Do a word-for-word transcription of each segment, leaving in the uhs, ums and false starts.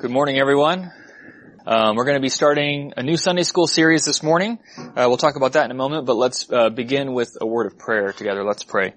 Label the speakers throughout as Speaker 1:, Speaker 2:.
Speaker 1: Good morning, everyone. Um, we're going to be starting a new Sunday school series this morning. Uh, we'll talk about that in a moment, but let's uh, begin with a word of prayer together. Let's pray.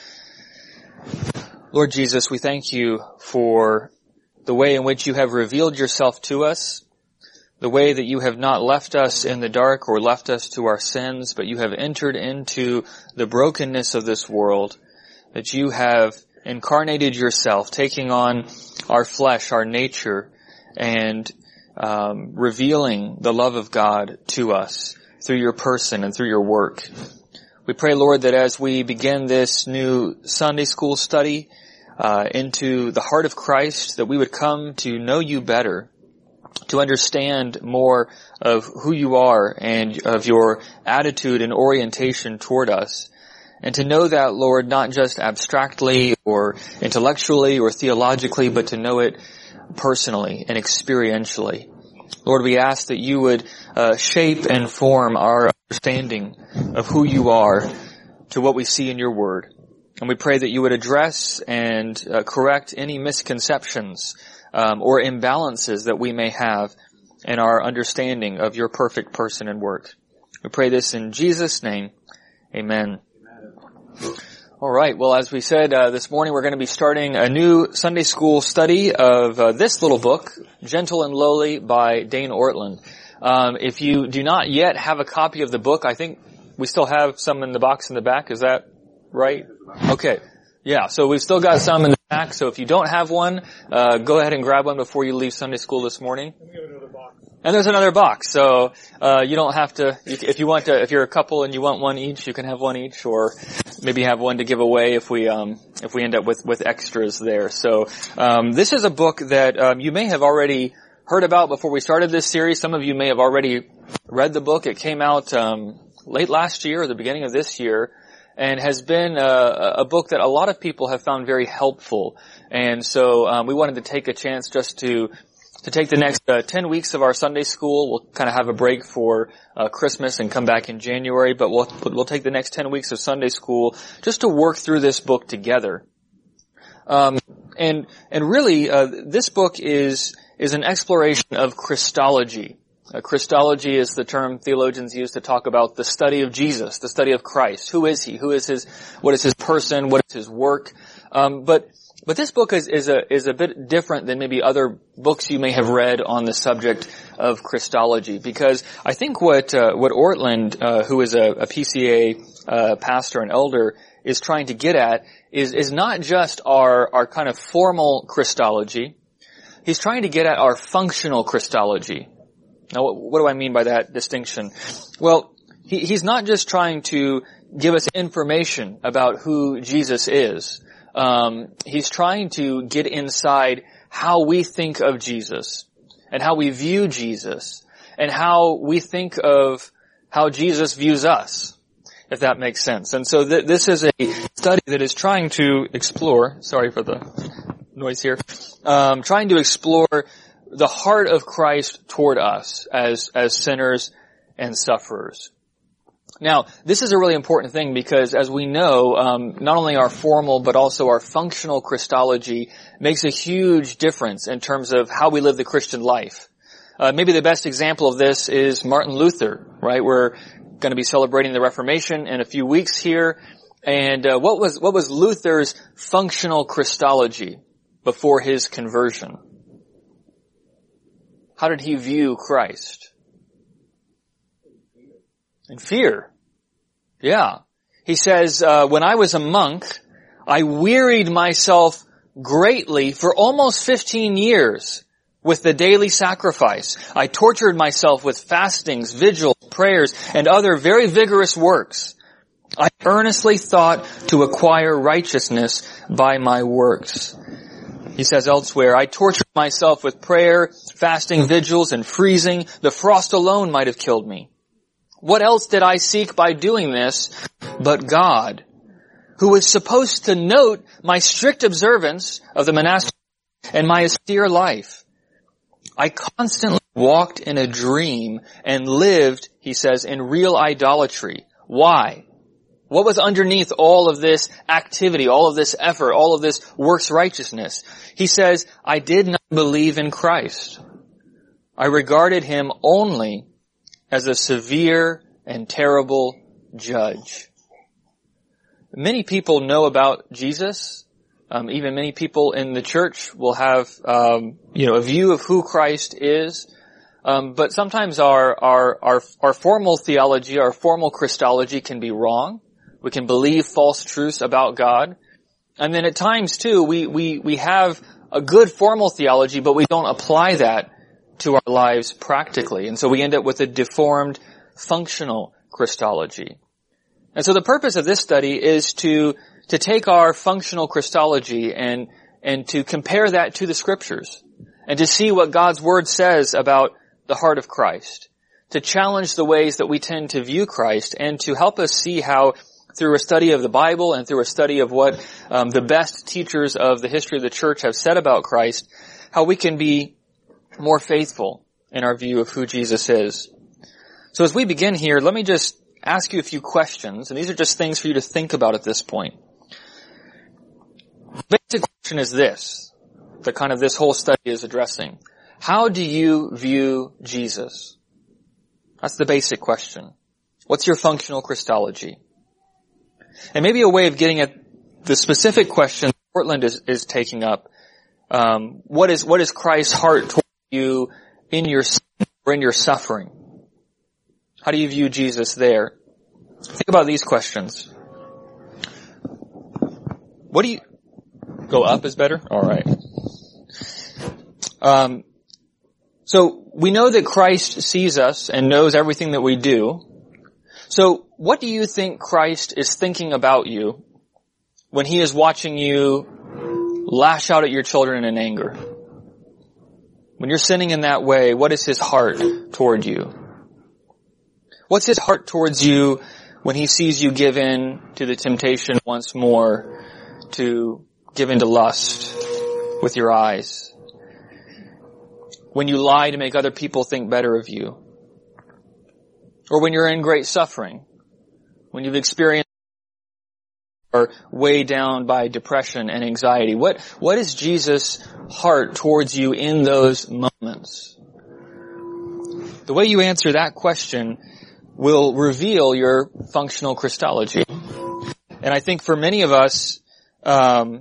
Speaker 1: Lord Jesus, we thank you for the way in which you have revealed yourself to us, the way that you have not left us in the dark or left us to our sins, but you have entered into the brokenness of this world, that you have incarnated yourself, taking on our flesh, our nature, and um, revealing the love of God to us through your person and through your work. We pray, Lord, that as we begin this new Sunday school study uh, into the heart of Christ, that we would come to know you better, to understand more of who you are and of your attitude and orientation toward us, and to know that, Lord, not just abstractly or intellectually or theologically, but to know it personally and experientially. Lord, we ask that you would uh, shape and form our understanding of who you are to what we see in your word. And we pray that you would address and uh, correct any misconceptions um, or imbalances that we may have in our understanding of your perfect person and work. We pray this in Jesus' name. Amen. All right. Well, as we said uh, this morning, we're going to be starting a new Sunday school study of uh, this little book, Gentle and Lowly by Dane Ortlund. Um, if you do not yet have a copy of the book, I think we still have some in the box in the back. Is that right? Okay. Yeah. So we've still got some in the back. So if you don't have one, uh, go ahead and grab one before you leave Sunday school this morning. And there's another box, so uh you don't have to, if you want to, if you're a couple and you want one each, you can have one each, or maybe have one to give away if we um if we end up with with extras there. So um this is a book that um you may have already heard about before we started this series. Some of you may have already read the book. It came out um late last year or the beginning of this year, and has been a, a book that a lot of people have found very helpful. And so um we wanted to take a chance just to To take the next uh, ten weeks of our Sunday school. We'll kind of have a break for uh, Christmas and come back in January, but we'll we'll take the next ten weeks of Sunday school just to work through this book together. Um, and and really, uh, this book is is an exploration of Christology. Uh, Christology is the term theologians use to talk about the study of Jesus, the study of Christ. Who is he? Who is his? What is his person? What is his work? Um, but But this book is, is a, is a bit different than maybe other books you may have read on the subject of Christology, because I think what, uh, what Ortlund, uh, who is a, a P C A, uh, pastor and elder, is trying to get at is, is not just our, our kind of formal Christology. He's trying to get at our functional Christology. Now, what, what do I mean by that distinction? Well, he, he's not just trying to give us information about who Jesus is. Um, he's trying to get inside how we think of Jesus and how we view Jesus and how we think of how Jesus views us, if that makes sense. And so th- this is a study that is trying to explore, sorry for the noise here, um, trying to explore the heart of Christ toward us as, as sinners and sufferers. Now, this is a really important thing because, as we know, um, not only our formal but also our functional Christology makes a huge difference in terms of how we live the Christian life. Uh, maybe the best example of this is Martin Luther, right? We're going to be celebrating the Reformation in a few weeks here. And uh, what was what was Luther's functional Christology before his conversion? How did he view Christ? In fear. Yeah. He says, uh, when I was a monk, I wearied myself greatly for almost fifteen years with the daily sacrifice. I tortured myself with fastings, vigils, prayers, and other very vigorous works. I earnestly thought to acquire righteousness by my works. He says elsewhere, I tortured myself with prayer, fasting, vigils, and freezing. The frost alone might have killed me. What else did I seek by doing this but God, who was supposed to note my strict observance of the monastic and my austere life? I constantly walked in a dream and lived, he says, in real idolatry. Why? What was underneath all of this activity, all of this effort, all of this works righteousness? He says, I did not believe in Christ. I regarded him only as a severe and terrible judge. Many people know about Jesus. Um, even many people in the church will have, um, you know, a view of who Christ is. Um, but sometimes our, our, our, our formal theology, our formal Christology can be wrong. We can believe false truths about God. And then at times too, we, we, we have a good formal theology, but we don't apply that to our lives practically. And so we end up with a deformed, functional Christology. And so the purpose of this study is to, to take our functional Christology and, and to compare that to the Scriptures and to see what God's Word says about the heart of Christ, to challenge the ways that we tend to view Christ and to help us see how through a study of the Bible and through a study of what um, the best teachers of the history of the church have said about Christ, how we can be more faithful in our view of who Jesus is. So as we begin here, let me just ask you a few questions, and these are just things for you to think about at this point. The basic question is this, that kind of this whole study is addressing. How do you view Jesus? That's the basic question. What's your functional Christology? And maybe a way of getting at the specific question Portland is, is taking up, um, what is, what is Christ's heart toward you in your sin or in your suffering? How do you view Jesus there? Think about these questions. What do you, go up is better? Alright. Um, so we know that Christ sees us and knows everything that we do. So what do you think Christ is thinking about you when he is watching you lash out at your children in anger? When you're sinning in that way, what is his heart toward you? What's his heart towards you when he sees you give in to the temptation once more to give in to lust with your eyes? When you lie to make other people think better of you? Or when you're in great suffering? When you've experienced or weighed down by depression and anxiety? What, what is Jesus' heart towards you in those moments? The way you answer that question will reveal your functional Christology. And I think for many of us, um,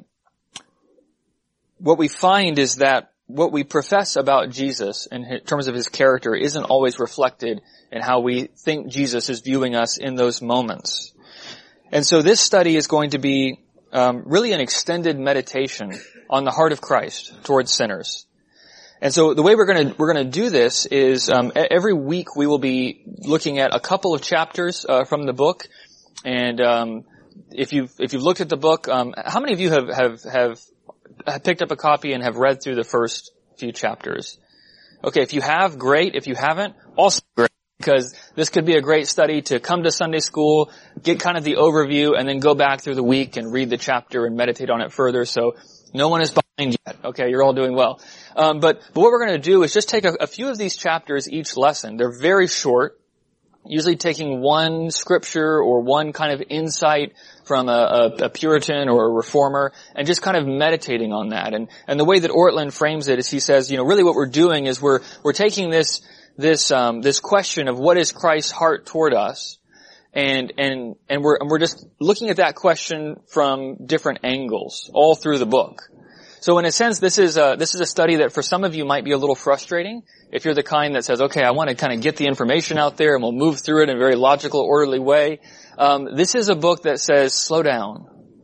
Speaker 1: what we find is that what we profess about Jesus in terms of his character isn't always reflected in how we think Jesus is viewing us in those moments. And so this study is going to be um, really an extended meditation on the heart of Christ towards sinners. And so the way we're going to we're going to do this is um, every week we will be looking at a couple of chapters uh, from the book. And um, if you've if you've looked at the book, um, how many of you have have have picked up a copy and have read through the first few chapters? Okay, if you have, great. If you haven't, also great. Because this could be a great study to come to Sunday school, get kind of the overview, and then go back through the week and read the chapter and meditate on it further. So no one is behind yet. Okay, you're all doing well. Um, but, but what we're going to do is just take a, a few of these chapters each lesson. They're very short, usually taking one scripture or one kind of insight from a, a, a Puritan or a reformer and just kind of meditating on that. And, and the way that Ortlund frames it is he says, you know, really what we're doing is we're, we're taking this this um this question of what is Christ's heart toward us, and and and we're and we're just looking at that question from different angles all through the book. So in a sense, this is a this is a study that for some of you might be a little frustrating if you're the kind that says, okay, I want to kind of get the information out there and we'll move through it in a very logical, orderly way. Um this is a book that says, slow down,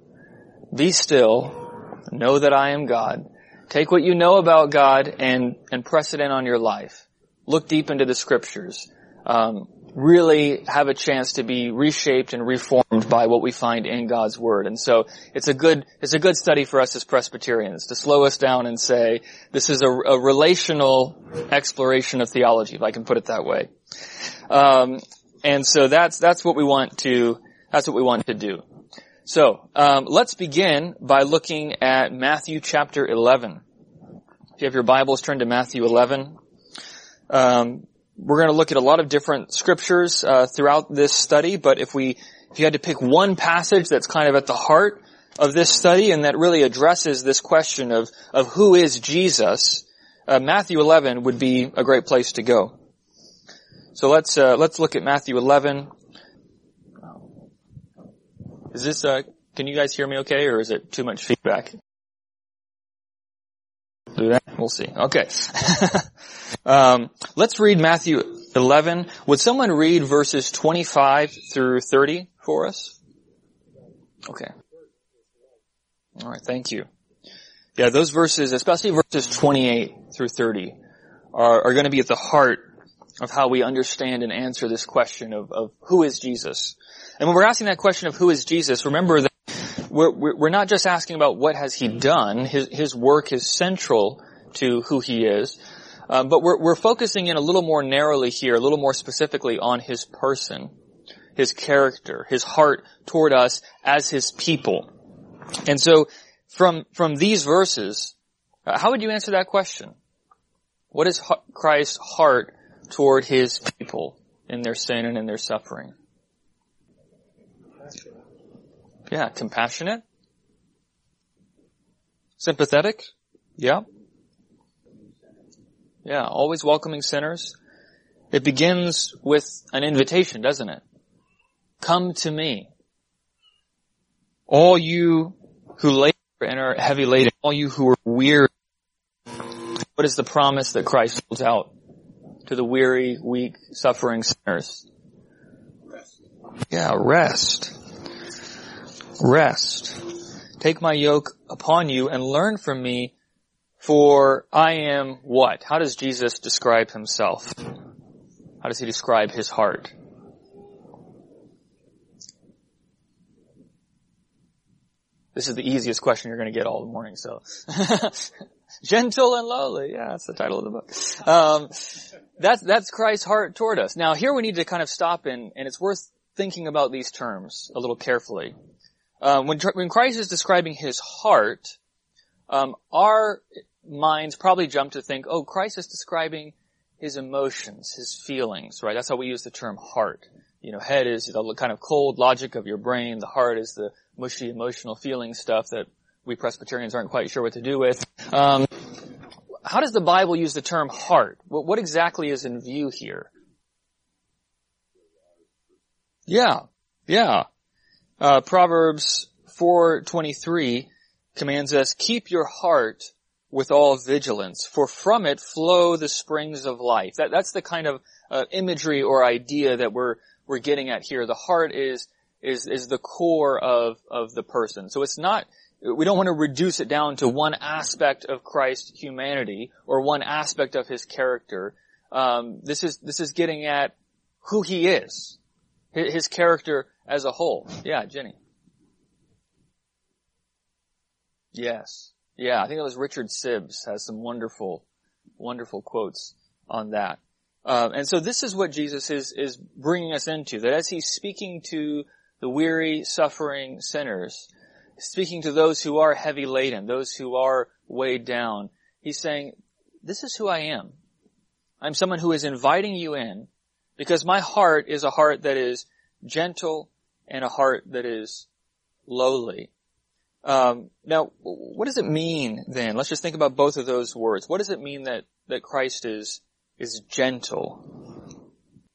Speaker 1: be still, know that I am God. Take what you know about God and and press it in on your life. Look deep into the scriptures. Um, really have a chance to be reshaped and reformed by what we find in God's Word. And so it's a good, it's a good study for us as Presbyterians to slow us down and say, this is a, a relational exploration of theology, if I can put it that way. Um, and so that's, that's what we want to, that's what we want to do. So, um, let's begin by looking at Matthew chapter eleven. If you have your Bibles, turn to Matthew eleven. Um, we're going to look at a lot of different scriptures uh, throughout this study, but if we if you had to pick one passage that's kind of at the heart of this study and that really addresses this question of, of who is Jesus, uh, Matthew eleven would be a great place to go. So let's, uh, let's look at Matthew eleven. Is this, uh, can you guys hear me okay, or is it too much feedback? Do that? We'll see. Okay. um, let's read Matthew eleven. Would someone read verses twenty-five through thirty for us? Okay. All right. Thank you. Yeah, those verses, especially verses twenty-eight through thirty, are, are going to be at the heart of how we understand and answer this question of, of who is Jesus. And when we're asking that question of who is Jesus, remember that we're, we're not just asking about what has he done. His, his work is central to who he is. Um, but we're, we're focusing in a little more narrowly here, a little more specifically on his person, his character, his heart toward us as his people. And so from, from these verses, uh, how would you answer that question? What is Christ's heart toward his people in their sin and in their suffering? Yeah, compassionate. Sympathetic. Yeah. Yeah, always welcoming sinners. It begins with an invitation, doesn't it? Come to me. All you who labor and are heavy laden, all you who are weary. What is the promise that Christ holds out to the weary, weak, suffering sinners? Yeah, rest. Rest. Take my yoke upon you and learn from me, for I am what? How does Jesus describe himself? How does he describe his heart? This is the easiest question you're going to get all morning, so. Gentle and lowly. Yeah, that's the title of the book. Um, that's, that's Christ's heart toward us. Now here we need to kind of stop in, and it's worth thinking about these terms a little carefully. Um, when, when Christ is describing his heart, um, our minds probably jump to think, oh, Christ is describing his emotions, his feelings, right? That's how we use the term heart. You know, head is the kind of cold logic of your brain. The heart is the mushy emotional feeling stuff that we Presbyterians aren't quite sure what to do with. Um, how does the Bible use the term heart? What, what exactly is in view here? Yeah, yeah. Uh, Proverbs four twenty-three commands us, keep your heart with all vigilance, for from it flow the springs of life. That, that's the kind of uh, imagery or idea that we're we're getting at here. The heart is is is the core of of the person. So it's not, we don't want to reduce it down to one aspect of Christ's humanity or one aspect of his character. Um, this is this is getting at who he is, his character as a whole. Yeah, Jenny. Yes. Yeah, I think it was Richard Sibbs has some wonderful, wonderful quotes on that. Uh, and so this is what Jesus is, is bringing us into, that as he's speaking to the weary, suffering sinners, speaking to those who are heavy laden, those who are weighed down, he's saying, this is who I am. I'm someone who is inviting you in because my heart is a heart that is gentle and a heart that is lowly. Um, now, what does it mean then? Let's just think about both of those words. What does it mean that, that Christ is, is gentle?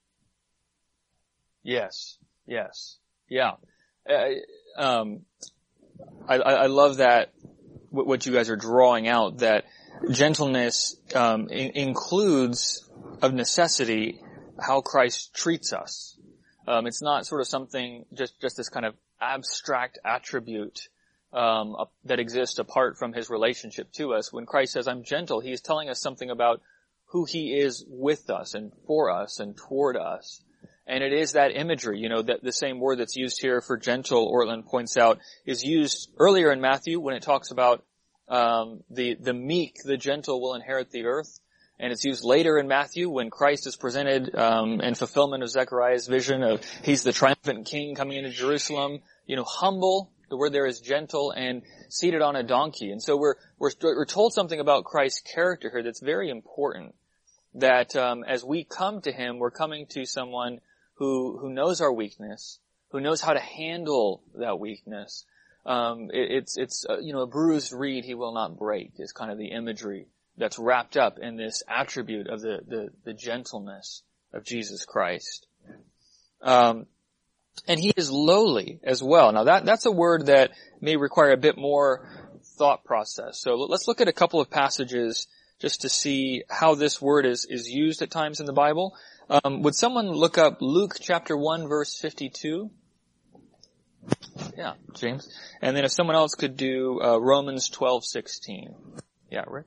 Speaker 1: Yes, yes, yeah. Uh, um, I, I love that, what you guys are drawing out, that gentleness um, in, includes, of necessity, how Christ treats us. Um, it's not sort of something, just, just this kind of abstract attribute um, that exists apart from his relationship to us. When Christ says, I'm gentle, he is telling us something about who he is with us and for us and toward us. And it is that imagery, you know, that the same word that's used here for gentle, Ortland points out, is used earlier in Matthew when it talks about um, the, the meek, the gentle will inherit the earth. And it's used later in Matthew when Christ is presented um, in fulfillment of Zechariah's vision of he's the triumphant king coming into Jerusalem, you know, humble. The word there is gentle and seated on a donkey. And so we're, we're, we're told something about Christ's character here that's very important. That, um, as we come to him, we're coming to someone who, who knows our weakness, who knows how to handle that weakness. Um, it, it's, it's, uh, you know, a bruised reed he will not break is kind of the imagery that's wrapped up in this attribute of the, the, the gentleness of Jesus Christ. Um, and he is lowly as well. Now that, that's a word that may require a bit more thought process. So let's look at a couple of passages just to see how this word is, is used at times in the Bible. Um, would someone look up Luke chapter one verse fifty-two? Yeah, James. And then if someone else could do uh, Romans twelve sixteen. Yeah, Rick?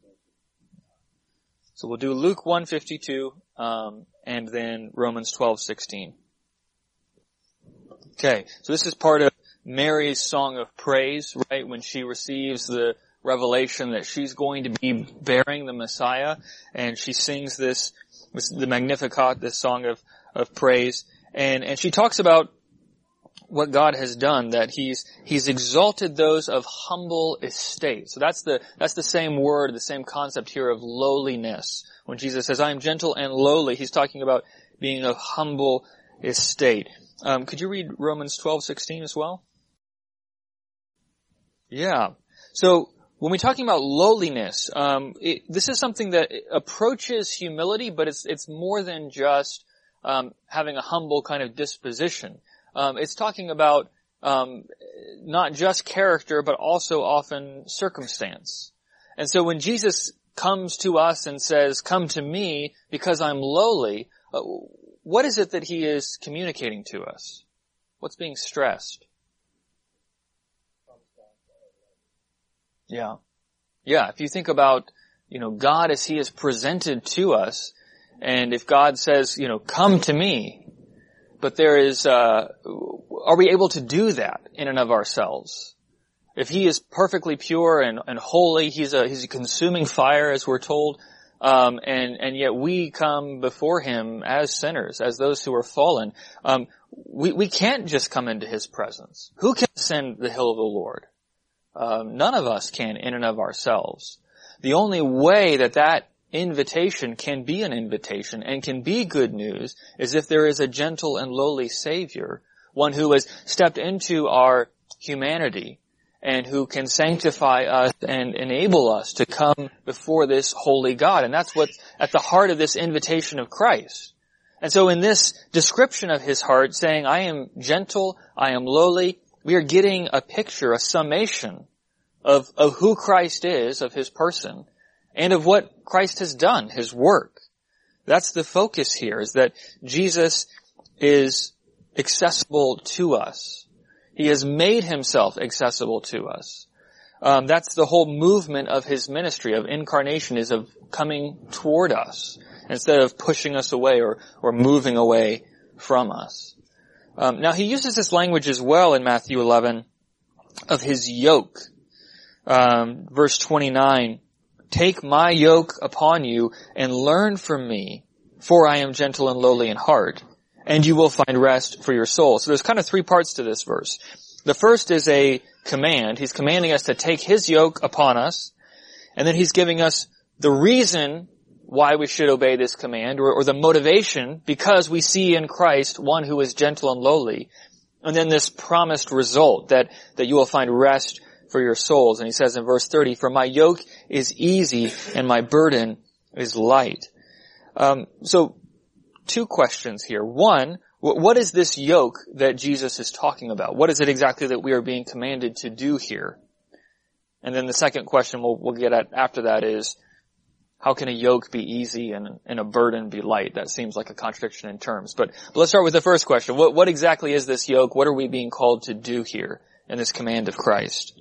Speaker 1: So we'll do Luke one fifty-two um, and then Romans twelve sixteen. Okay, so this is part of Mary's song of praise, right? When she receives the revelation that she's going to be bearing the Messiah, and she sings this, the Magnificat, this song of, of praise, and, and she talks about what God has done, that He's, He's exalted those of humble estate. So that's the, that's the same word, the same concept here of lowliness. When Jesus says, I am gentle and lowly, He's talking about being of humble estate. Um, could you read Romans twelve sixteen as well? Yeah. So, when we're talking about lowliness, um, it, this is something that approaches humility, but it's, it's more than just, um, having a humble kind of disposition. Um, it's talking about, um, not just character, but also often circumstance. And so when Jesus comes to us and says, come to me because I'm lowly, uh, what is it that He is communicating to us? What's being stressed? Yeah. Yeah, if you think about, you know, God as He is presented to us, and if God says, you know, come to me, but there is, uh, are we able to do that in and of ourselves? If He is perfectly pure and, and holy, He's a, He's a consuming fire, as we're told, um, and, and yet we come before Him as sinners, as those who are fallen. Um, we, we can't just come into His presence. Who can ascend the hill of the Lord? Um, none of us can in and of ourselves. The only way that that invitation can be an invitation and can be good news is if there is a gentle and lowly Savior, one who has stepped into our humanity and who can sanctify us and enable us to come before this holy God. And that's what's at the heart of this invitation of Christ. And so in this description of His heart, saying, I am gentle, I am lowly, we are getting a picture, a summation of, of who Christ is, of His person, and of what Christ has done, His work. That's the focus here, is that Jesus is accessible to us. He has made Himself accessible to us. Um, that's the whole movement of His ministry, of incarnation, is of coming toward us, instead of pushing us away or, or moving away from us. Um, now He uses this language as well in Matthew eleven of His yoke. Um, verse twenty-nine, take my yoke upon you and learn from me, for I am gentle and lowly in heart, and you will find rest for your soul. So there's kind of three parts to this verse. The first is a command. He's commanding us to take His yoke upon us, and then He's giving us the reason why we should obey this command, or, or the motivation, because we see in Christ one who is gentle and lowly. And then this promised result, that, that you will find rest for your souls. And He says in verse thirty, for my yoke is easy and my burden is light. Um, so, two questions here. One, what is this yoke that Jesus is talking about? What is it exactly that we are being commanded to do here? And then the second question we'll, we'll get at after that is, how can a yoke be easy and, and a burden be light? That seems like a contradiction in terms. But, but let's start with the first question. What, what exactly is this yoke? What are we being called to do here in this command of Christ?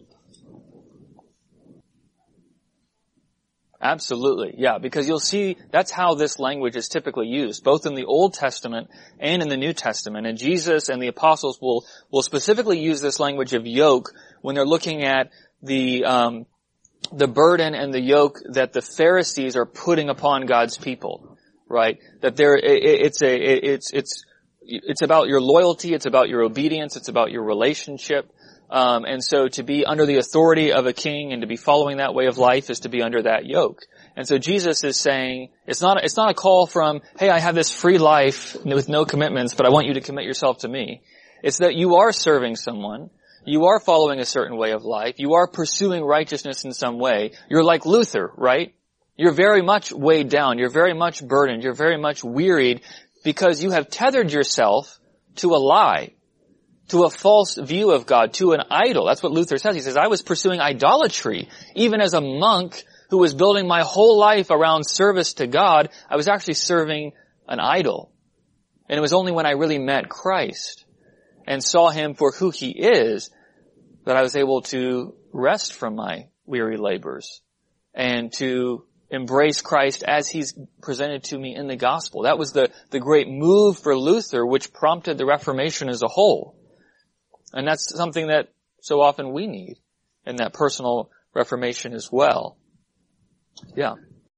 Speaker 1: Absolutely, yeah, because you'll see that's how this language is typically used, both in the Old Testament and in the New Testament. And Jesus and the apostles will, will specifically use this language of yoke when they're looking at the, um, the burden and the yoke that the Pharisees are putting upon God's people, right? That there, it's a, it's, it's, it's about your loyalty, it's about your obedience, it's about your relationship. Um, and so to be under the authority of a king and to be following that way of life is to be under that yoke. And so Jesus is saying, it's not, it's not a call from, hey, I have this free life with no commitments, but I want you to commit yourself to me. It's that you are serving someone. You are following a certain way of life. You are pursuing righteousness in some way. You're like Luther, right? You're very much weighed down. You're very much burdened. You're very much wearied because you have tethered yourself to a lie, to a false view of God, to an idol. That's what Luther says. He says, I was pursuing idolatry. Even as a monk who was building my whole life around service to God, I was actually serving an idol. And it was only when I really met Christ and saw him for who he is that I was able to rest from my weary labors and to embrace Christ as he's presented to me in the gospel. That was the, the great move for Luther, which prompted the Reformation as a whole. And that's something that so often we need in that personal reformation as well. Yeah.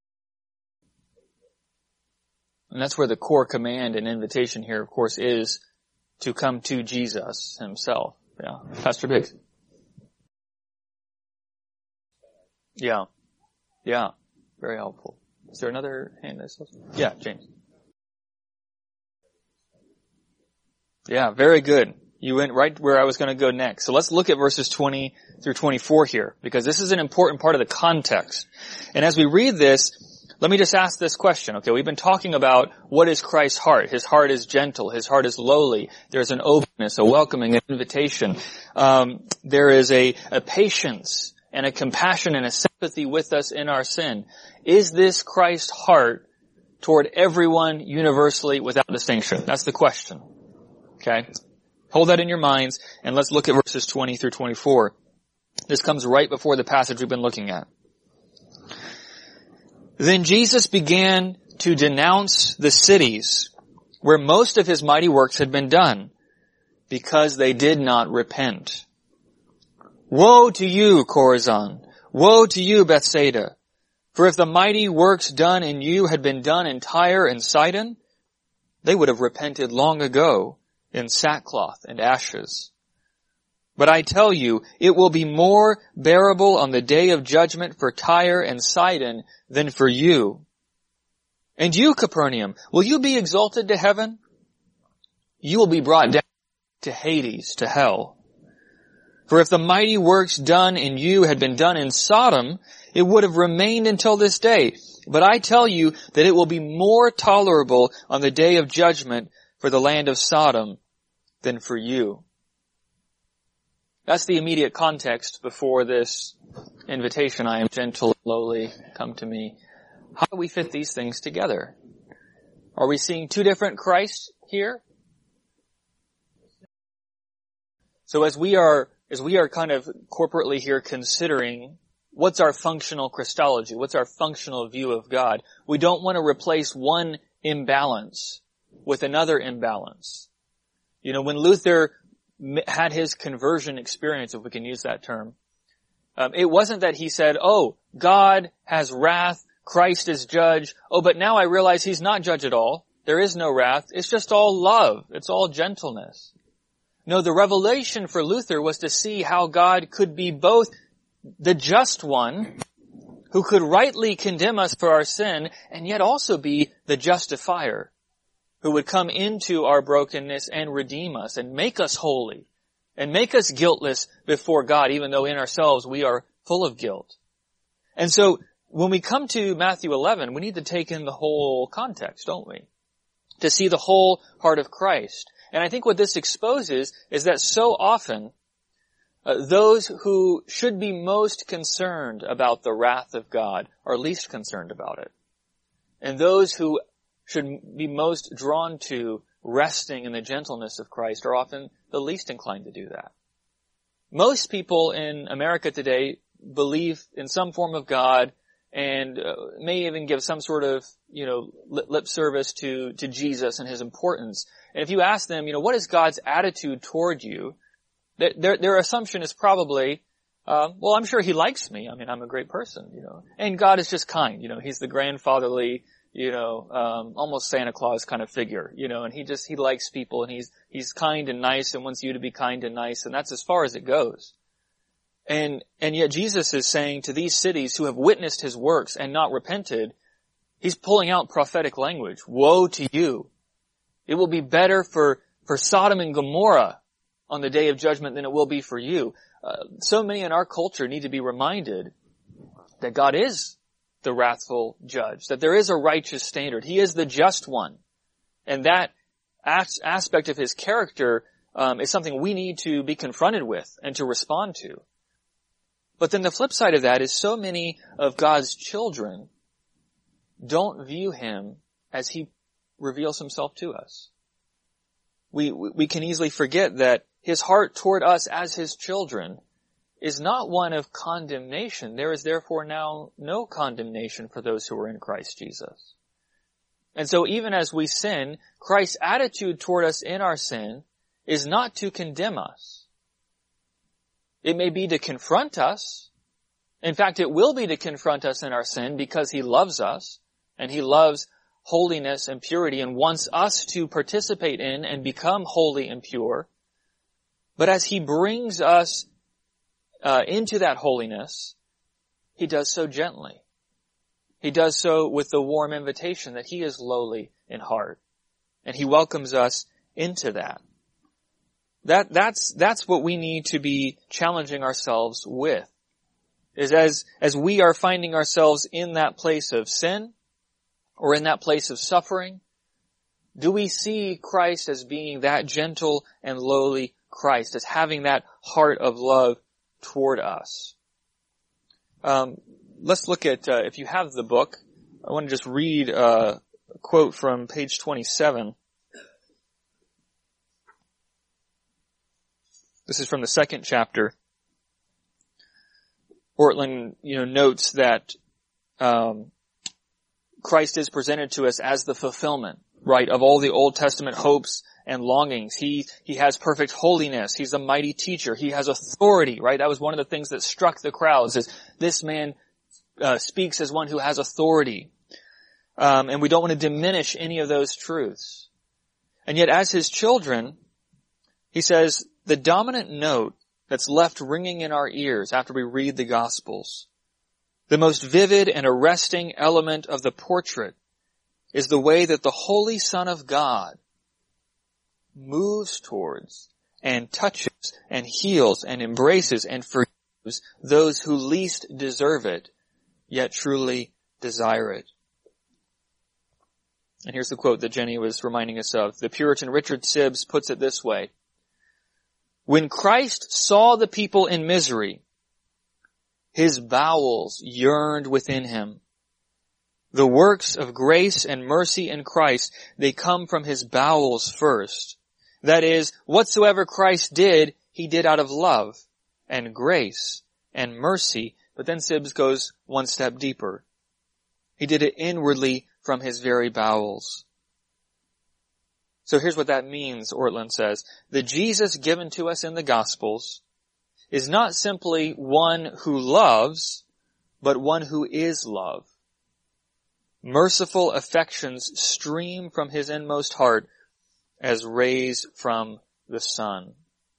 Speaker 1: And that's where the core command and invitation here, of course, is to come to Jesus himself. Yeah. Pastor Biggs. Yeah. Yeah. Very helpful. Is there another hand? Yeah, James. Yeah, very good. You went right where I was going to go next. So let's look at verses twenty through twenty-four here, because this is an important part of the context. And as we read this, let me just ask this question. Okay, we've been talking about what is Christ's heart. His heart is gentle. His heart is lowly. There's an openness, a welcoming, an invitation. Um, there is a, a patience and a compassion and a sympathy with us in our sin. Is this Christ's heart toward everyone universally without distinction? That's the question. Okay? Hold that in your minds, and let's look at verses twenty through twenty-four. This comes right before the passage we've been looking at. Then Jesus began to denounce the cities where most of his mighty works had been done, because they did not repent. Woe to you, Chorazin! Woe to you, Bethsaida! For if the mighty works done in you had been done in Tyre and Sidon, they would have repented long ago in sackcloth and ashes. But I tell you, it will be more bearable on the day of judgment for Tyre and Sidon than for you. And you, Capernaum, will you be exalted to heaven? You will be brought down to Hades, to hell. For if the mighty works done in you had been done in Sodom, it would have remained until this day. But I tell you that it will be more tolerable on the day of judgment for the land of Sodom than for you. That's the immediate context before this invitation, I am gentle and lowly, come to me. How do we fit these things together? Are we seeing two different Christs here? So as we are, as we are kind of corporately here considering what's our functional Christology, what's our functional view of God, we don't want to replace one imbalance with another imbalance. You know, when Luther had his conversion experience, if we can use that term, um, it wasn't that he said, oh, God has wrath, Christ is judge, oh, but now I realize he's not judge at all. There is no wrath. It's just all love. It's all gentleness. No, the revelation for Luther was to see how God could be both the just one, who could rightly condemn us for our sin, and yet also be the justifier, who would come into our brokenness and redeem us and make us holy and make us guiltless before God, even though in ourselves we are full of guilt. And so when we come to Matthew eleven, we need to take in the whole context, don't we? To see the whole heart of Christ. And I think what this exposes is that so often uh, those who should be most concerned about the wrath of God are least concerned about it. And those who should be most drawn to resting in the gentleness of Christ are often the least inclined to do that. Most people in America today believe in some form of God and uh, may even give some sort of, you know, lip service to, to Jesus and his importance. And if you ask them, you know, what is God's attitude toward you? Their, their assumption is probably, uh, well, I'm sure he likes me. I mean, I'm a great person, you know. And God is just kind, you know. He's the grandfatherly, you know, um, almost Santa Claus kind of figure, you know, and he just, he likes people and he's, he's kind and nice and wants you to be kind and nice, and that's as far as it goes. And, and yet Jesus is saying to these cities who have witnessed his works and not repented, he's pulling out prophetic language. Woe to you. It will be better for, for Sodom and Gomorrah on the day of judgment than it will be for you. Uh, so many in our culture need to be reminded that God is the wrathful judge, that there is a righteous standard. He is the just one. And that as- aspect of his character um, is something we need to be confronted with and to respond to. But then the flip side of that is so many of God's children don't view him as he reveals himself to us. We, we can easily forget that his heart toward us as his children is not one of condemnation. There is therefore now no condemnation for those who are in Christ Jesus. And so even as we sin, Christ's attitude toward us in our sin is not to condemn us. It may be to confront us. In fact, it will be to confront us in our sin because he loves us and he loves holiness and purity and wants us to participate in and become holy and pure. But as he brings us uh, into that holiness, he does so gently. He does so with the warm invitation that he is lowly in heart. And he welcomes us into that. That, that's, that's what we need to be challenging ourselves with. Is as, as we are finding ourselves in that place of sin, or in that place of suffering, do we see Christ as being that gentle and lowly Christ, as having that heart of love toward us? Um, let's look at, uh, if you have the book, I want to just read uh, a quote from page twenty-seven. This is from the second chapter. Ortlund, you know, notes that um, Christ is presented to us as the fulfillment, right, of all the Old Testament hopes and longings. He, he has perfect holiness. He's a mighty teacher. He has authority, right? That was one of the things that struck the crowds, is this man uh, speaks as one who has authority. Um, and we don't want to diminish any of those truths. And yet as his children, he says, the dominant note that's left ringing in our ears after we read the Gospels, the most vivid and arresting element of the portrait, is the way that the Holy Son of God moves towards and touches and heals and embraces and forgives those who least deserve it, yet truly desire it. And here's the quote that Jenny was reminding us of. The Puritan Richard Sibbes puts it this way: when Christ saw the people in misery, his bowels yearned within him. The works of grace and mercy in Christ, they come from his bowels first. That is, whatsoever Christ did, he did out of love and grace and mercy. But then Sibbes goes one step deeper. He did it inwardly from his very bowels. So here's what that means, Ortlund says. The Jesus given to us in the Gospels is not simply one who loves, but one who is love. Merciful affections stream from his inmost heart as rays from the sun.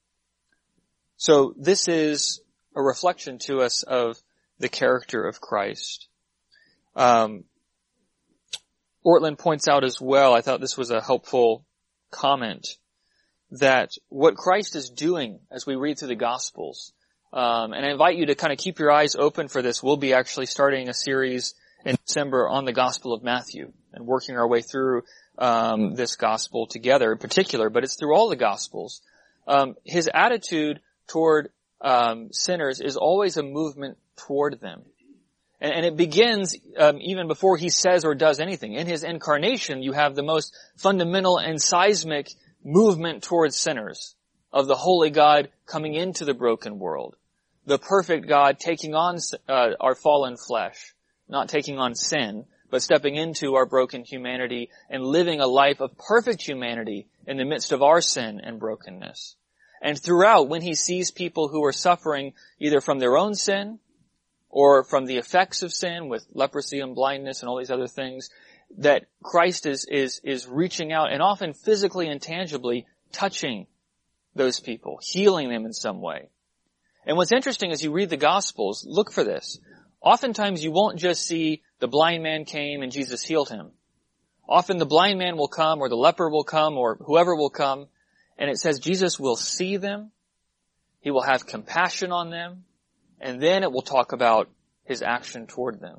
Speaker 1: So this is a reflection to us of the character of Christ. Um, Ortlund points out as well, I thought this was a helpful comment, that what Christ is doing as we read through the Gospels, um, and I invite you to kind of keep your eyes open for this. We'll be actually starting a series in December on the Gospel of Matthew and working our way through um, this Gospel together in particular, but it's through all the Gospels. Um, his attitude toward um, sinners is always a movement toward them. And, and it begins um, even before he says or does anything. In his incarnation, you have the most fundamental and seismic movement towards sinners, of the holy God coming into the broken world, the perfect God taking on uh, our fallen flesh, not taking on sin, but stepping into our broken humanity and living a life of perfect humanity in the midst of our sin and brokenness. And throughout, when he sees people who are suffering either from their own sin or from the effects of sin with leprosy and blindness and all these other things, that Christ is, is, is reaching out and often physically and tangibly touching those people, healing them in some way. And what's interesting as you read the Gospels, look for this. Oftentimes you won't just see the blind man came and Jesus healed him. Often the blind man will come, or the leper will come, or whoever will come, And it says Jesus will see them. He will have compassion on them. And then it will talk about his action toward them.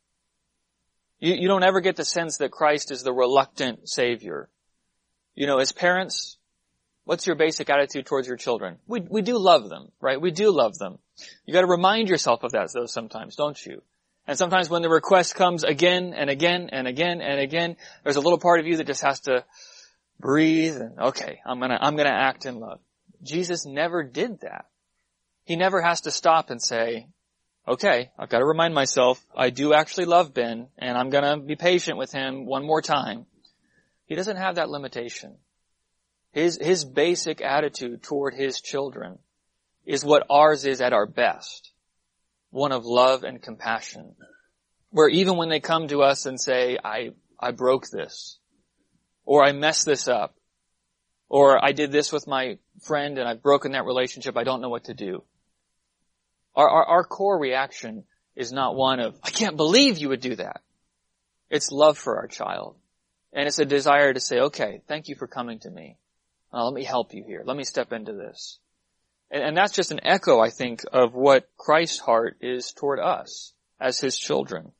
Speaker 1: You, you don't ever get the sense that Christ is the reluctant Savior. You know, as parents, what's your basic attitude towards your children? We, we do love them, right? We do love them. You gotta remind yourself of that though sometimes, don't you? And sometimes when the request comes again and again and again and again, there's a little part of you that just has to breathe and, okay, I'm gonna, I'm gonna act in love. Jesus never did that. He never has to stop and say, okay, I've got to remind myself, I do actually love Ben, and I'm gonna be patient with him one more time. He doesn't have that limitation. His, his basic attitude toward his children is what ours is at our best. One of love and compassion. Where even when they come to us and say, I, I broke this, or I messed this up, or I did this with my friend and I've broken that relationship, I don't know what to do. Our, our, our core reaction is not one of, I can't believe you would do that. It's love for our child. And it's a desire to say, okay, thank you for coming to me. Uh, let me help you here. Let me step into this. And, and that's just an echo, I think, of what Christ's heart is toward us as his children.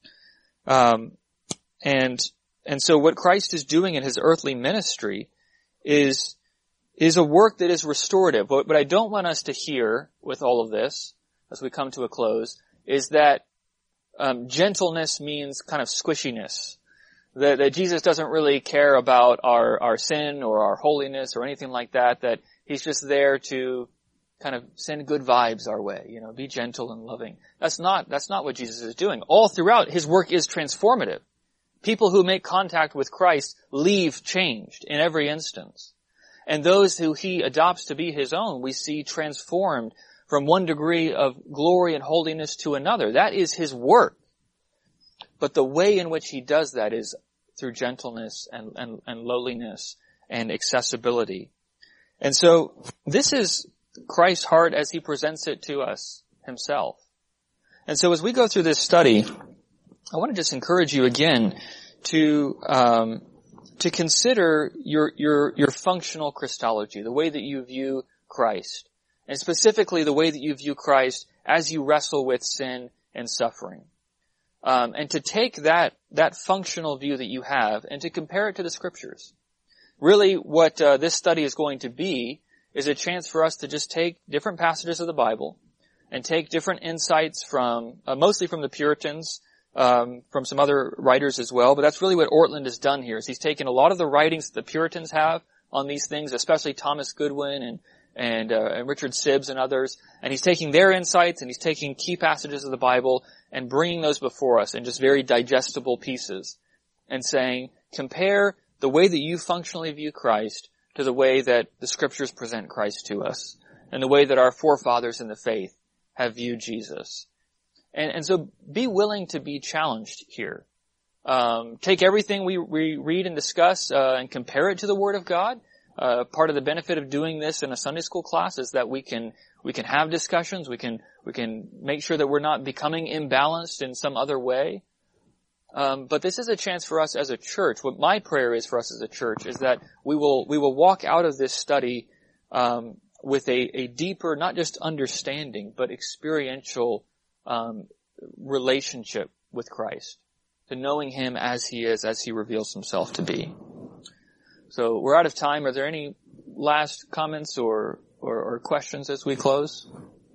Speaker 1: Um, and, and so what Christ is doing in his earthly ministry is, is a work that is restorative. But what I don't want us to hear with all of this, as we come to a close, is that um, gentleness means kind of squishiness. That, that Jesus doesn't really care about our, our sin or our holiness or anything like that, that he's just there to kind of send good vibes our way, you know, be gentle and loving. That's not, that's not what Jesus is doing. All throughout, his work is transformative. People who make contact with Christ leave changed in every instance. And those who he adopts to be his own, we see transformed from one degree of glory and holiness to another. That is his work. But the way in which he does that is through gentleness and, and, and lowliness and accessibility. And so this is Christ's heart as he presents it to us himself. And so as we go through this study, I want to just encourage you again to um, to consider your your your functional Christology, the way that you view Christ, and specifically the way that you view Christ as you wrestle with sin and suffering. Um, and to take that, that functional view that you have and to compare it to the scriptures. Really what, uh, this study is going to be is a chance for us to just take different passages of the Bible and take different insights from, uh, mostly from the Puritans, um, from some other writers as well. But that's really what Ortlund has done here, is he's taken a lot of the writings that the Puritans have on these things, especially Thomas Goodwin and and, uh, and Richard Sibbes and others, and he's taking their insights and he's taking key passages of the Bible and bringing those before us in just very digestible pieces and saying, compare the way that you functionally view Christ to the way that the scriptures present Christ to us and the way that our forefathers in the faith have viewed Jesus. And, and so be willing to be challenged here. Um, take everything we, we read and discuss, uh, and compare it to the Word of God. Uh, part of the benefit of doing this in a Sunday school class is that we can, we can have discussions, we can, we can make sure that we're not becoming imbalanced in some other way. Um, but this is a chance for us as a church. What my prayer is for us as a church is that we will, we will walk out of this study, um, with a, a deeper, not just understanding, but experiential, um, relationship with Christ, to knowing him as he is, as he reveals himself to be. So we're out of time. Are there any last comments or, or, or questions as we close?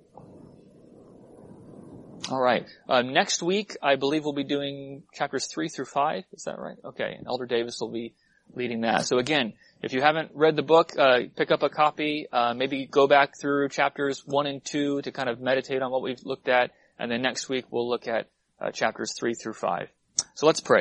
Speaker 1: All right. Uh, next week, I believe we'll be doing chapters three through five. Is that right? Okay. And Elder Davis will be leading that. So again, if you haven't read the book, uh, pick up a copy. Uh, maybe go back through chapters one and two to kind of meditate on what we've looked at. And then next week, we'll look at uh, chapters three through five. So let's pray.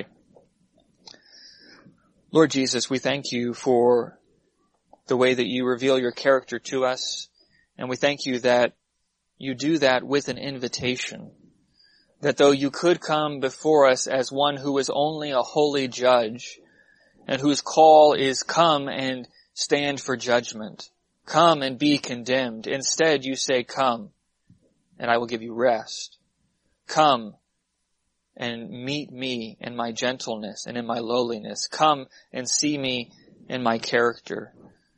Speaker 1: Lord Jesus, we thank you for the way that you reveal your character to us, and we thank you that you do that with an invitation, that though you could come before us as one who is only a holy judge, and whose call is come and stand for judgment, come and be condemned, instead you say, come, and I will give you rest. Come and meet me in my gentleness and in my lowliness. Come and see me in my character.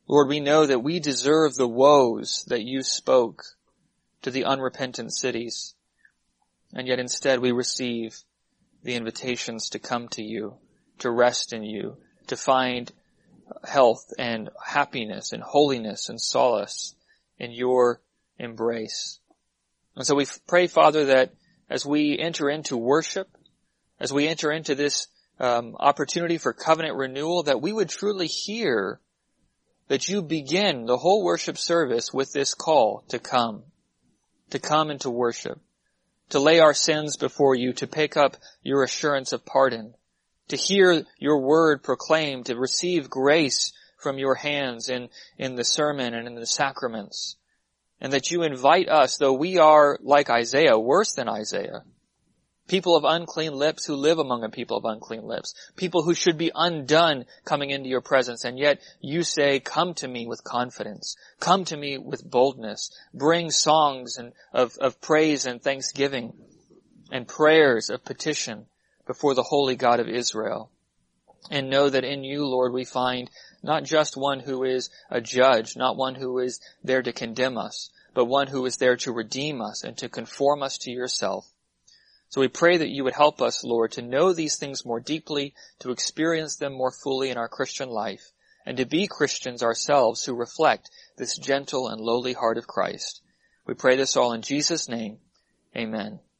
Speaker 1: Lord, we know that we deserve the woes that you spoke to the unrepentant cities, and yet instead we receive the invitations to come to you, to rest in you, to find health and happiness and holiness and solace in your embrace. And so we pray, Father, that as we enter into worship, as we enter into this um, opportunity for covenant renewal, that we would truly hear that you begin the whole worship service with this call to come, to come and to worship, to lay our sins before you, to pick up your assurance of pardon, to hear your word proclaimed, to receive grace from your hands in, in the sermon and in the sacraments, and that you invite us, though we are like Isaiah, worse than Isaiah, people of unclean lips who live among a people of unclean lips, people who should be undone coming into your presence, and yet you say, come to me with confidence, come to me with boldness, bring songs and of, of praise and thanksgiving and prayers of petition before the holy God of Israel. And know that in you, Lord, we find not just one who is a judge, not one who is there to condemn us, but one who is there to redeem us and to conform us to yourself. So we pray that you would help us, Lord, to know these things more deeply, to experience them more fully in our Christian life, and to be Christians ourselves who reflect this gentle and lowly heart of Christ. We pray this all in Jesus' name. Amen.